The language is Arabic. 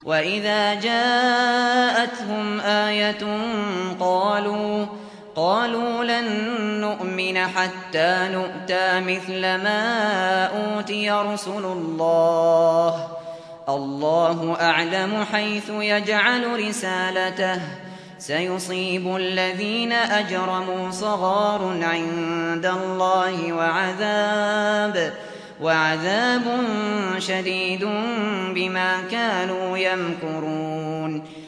وَإِذَا جَاءَتْهُمْ آيَةٌ قَالُوا لَن نُّؤْمِنَ حَتَّىٰ نُؤْتَىٰ مِثْلَ مَا أُوتِيَ رُسُلُ اللَّهِ ۖ اللَّهُ أَعْلَمُ حَيْثُ يَجْعَلُ رِسَالَتَهُ ۖ سَيُصِيبُ الَّذِينَ أَجْرَمُوا صَغَارٌ عِندَ اللَّهِ وَعَذَابٌ شَدِيدٌ بِمَا كَانُوا يَمْكُرُونَ